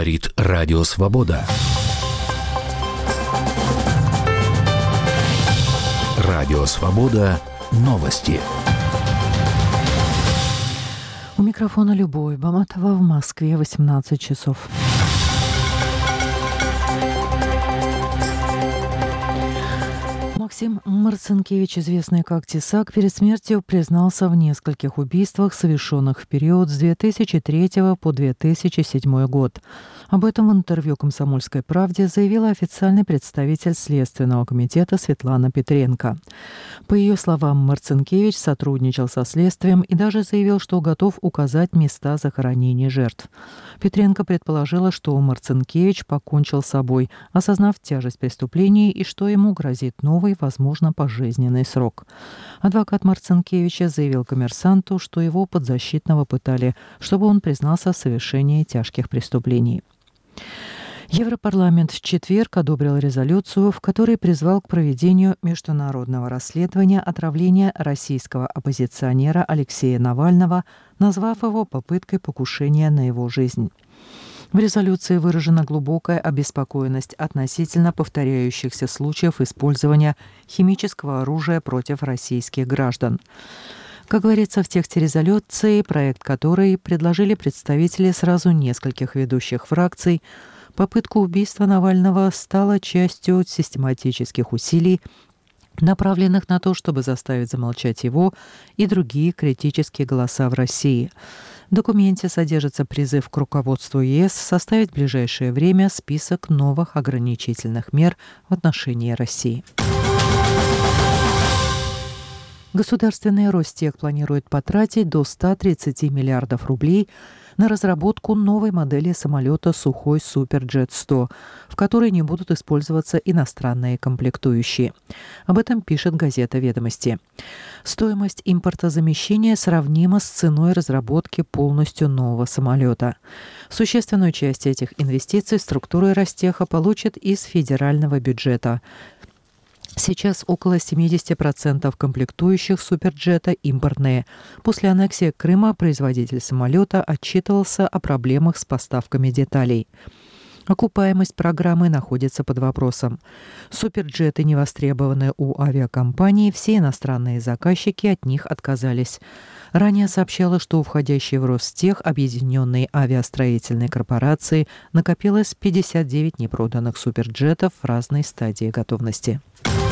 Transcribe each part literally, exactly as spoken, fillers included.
Говорит Радио Свобода. Радио Свобода. Новости. У микрофона Любовь Баматова, в Москве восемнадцать часов. Максим Марцинкевич, известный как Тесак, перед смертью признался в нескольких убийствах, совершенных в период с две тысячи третьего по две тысячи седьмой год. Об этом в интервью «Комсомольской правде» заявила официальный представитель Следственного комитета Светлана Петренко. По ее словам, Марцинкевич сотрудничал со следствием и даже заявил, что готов указать места захоронений жертв. Петренко предположила, что Марцинкевич покончил с собой, осознав тяжесть преступления и что ему грозит новый, возможно, пожизненный срок. Адвокат Марцинкевича заявил «Коммерсанту», что его подзащитного пытали, чтобы он признался в совершении тяжких преступлений. Европарламент в четверг одобрил резолюцию, в которой призвал к проведению международного расследования отравления российского оппозиционера Алексея Навального, назвав его попыткой покушения на его жизнь. В резолюции выражена глубокая обеспокоенность относительно повторяющихся случаев использования химического оружия против российских граждан. Как говорится в тексте резолюции, проект которой предложили представители сразу нескольких ведущих фракций, попытка убийства Навального стала частью систематических усилий, направленных на то, чтобы заставить замолчать его и другие критические голоса в России. В документе содержится призыв к руководству ЕС составить в ближайшее время список новых ограничительных мер в отношении России. Государственный Ростех планирует потратить до ста тридцати миллиардов рублей на разработку новой модели самолета «Сухой Суперджет сто», в которой не будут использоваться иностранные комплектующие. Об этом пишет газета «Ведомости». Стоимость импортозамещения сравнима с ценой разработки полностью нового самолета. Существенную часть этих инвестиций структуры Ростеха получат из федерального бюджета. Сейчас около семьдесят процентов комплектующих суперджета импортные. После аннексии Крыма производитель самолета отчитывался о проблемах с поставками деталей. Окупаемость программы находится под вопросом. Суперджеты не востребованы у авиакомпаний, все иностранные заказчики от них отказались. Ранее сообщалось, что у входящей в Ростех Объединенной авиастроительной корпорации накопилось пятьдесят девять непроданных суперджетов в разной стадии готовности.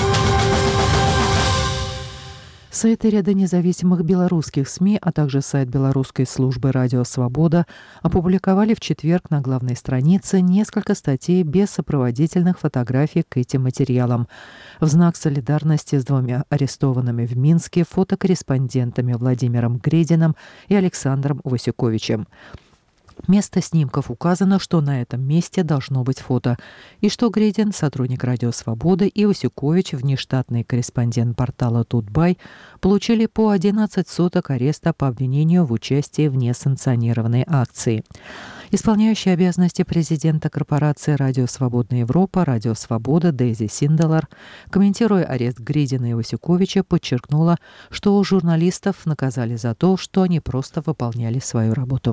Сайты ряда независимых белорусских СМИ, а также сайт белорусской службы «Радио Свобода» опубликовали в четверг на главной странице несколько статей без сопроводительных фотографий к этим материалам. В знак солидарности с двумя арестованными в Минске фотокорреспондентами Владимиром Грединым и Александром Васюковичем. Место снимков указано, что на этом месте должно быть фото, и что Гредин, сотрудник «Радио Свободы», и Васюкович, внештатный корреспондент портала «Тутбай», получили по одиннадцать суток ареста по обвинению в участии в несанкционированной акции. Исполняющая обязанности президента корпорации «Радио Свободная Европа» «Радио Свобода» Дейзи Синделар, комментируя арест Гредина и Васюковича, подчеркнула, что журналистов наказали за то, что они просто выполняли свою работу.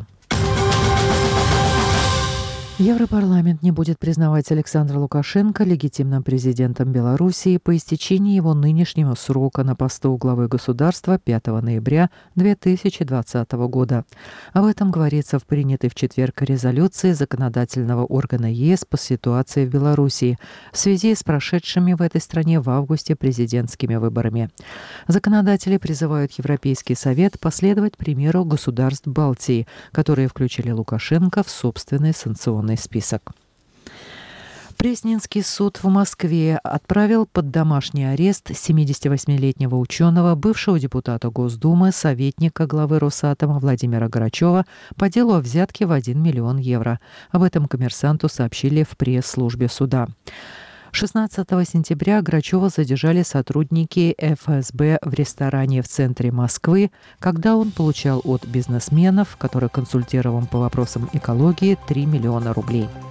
Европарламент не будет признавать Александра Лукашенко легитимным президентом Белоруссии по истечении его нынешнего срока на посту главы государства пятого ноября две тысячи двадцатого года. Об этом говорится в принятой в четверг резолюции законодательного органа ЕС по ситуации в Белоруссии в связи с прошедшими в этой стране в августе президентскими выборами. Законодатели призывают Европейский совет последовать примеру государств Балтии, которые включили Лукашенко в собственный санкционный список. Пресненский суд в Москве отправил под домашний арест семидесятивосьмилетнего ученого, бывшего депутата Госдумы, советника главы Росатома Владимира Грачева по делу о взятке в один миллион евро. Об этом «Коммерсанту» сообщили в пресс-службе суда. шестнадцатого сентября Грачева задержали сотрудники эф эс бэ в ресторане в центре Москвы, когда он получал от бизнесменов, который консультировал по вопросам экологии, три миллиона рублей.